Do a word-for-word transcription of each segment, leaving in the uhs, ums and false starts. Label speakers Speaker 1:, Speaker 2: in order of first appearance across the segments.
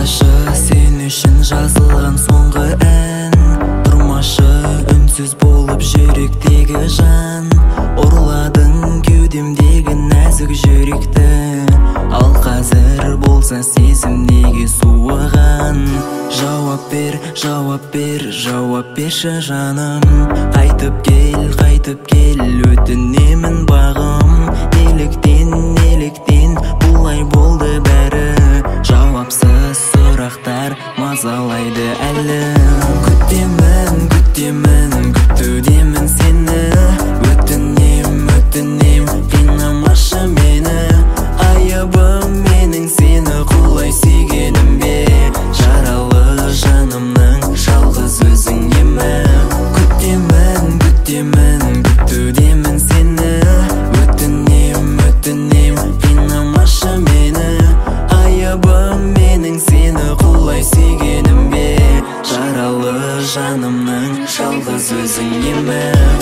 Speaker 1: Тыңдашы, сен үшін жазылған соңғы ән. Тұрмашы үнсіз болып жүректегі жан. Ұрладың кеудемдегі нәзік жүректі. Ал қазір болса сезім неге суыған? Жауап бер, жауап бер, жауап берші жаным. Қайтып кел, қайтып кел, өтінемін бағым. Неліктен, неліктен бұлай болды бәрі? Жауапсыз сұрақтар мазалайды әлі. Күтемін, күтемін, күтудемін сені. Өтінем, өтінем, қинамашы мені. Айыбым менің сені құлай сүйгенім бе? Жаралы жанымның жалғыз өзің емі. Күтемін, күтемін, күтудемін сені. Өтінем, өтінем, қинамашы мені. Айыбым менің сені құлай сүйгенім бе? Жаралы жанымның жалғыз өзің емі.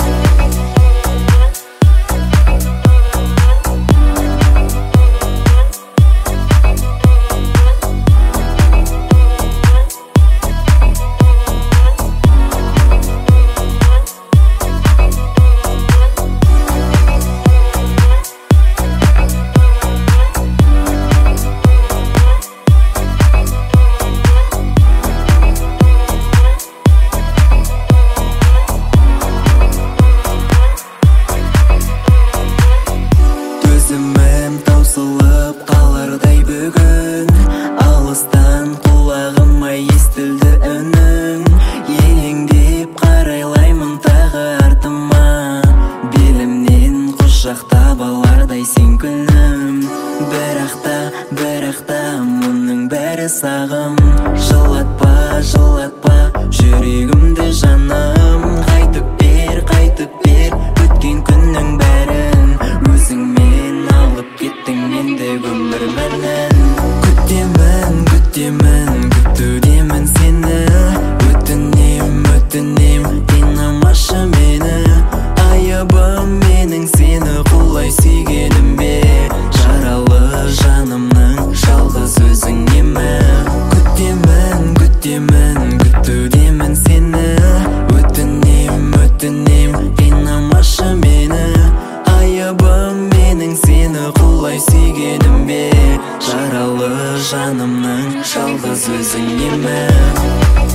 Speaker 1: Төзімім таусылып қалардай бүгін. Алыстан құлағыма естілді үнің. Елеңдеп қарайлаймын тағы артыма. Белімнен құшақтап алардай сен күнім. Бірақта, бірақта мұның бәрі сағым. Жылатпа, жылатпа жүрегімді жаным. Қайтып бер, қайтып бер өткен күннің бәрін. Өзіңмен алып кеттің мендегі өмір мәнін. Күтемін, күтемін, күтудемін сені. Өтінем, өтінем, қинамашы мені. Айыбым менің сені құлай сүйгенім бе? Жаралы жанымның жалғыз өзің емі. Күтемін, күтемін, күтудемін сені. Өтінем, өтінем, қинамашы мені. Айыбым менің сені құлай сүйгенім бе? Жаралы жанымның жалғыз өзің емі.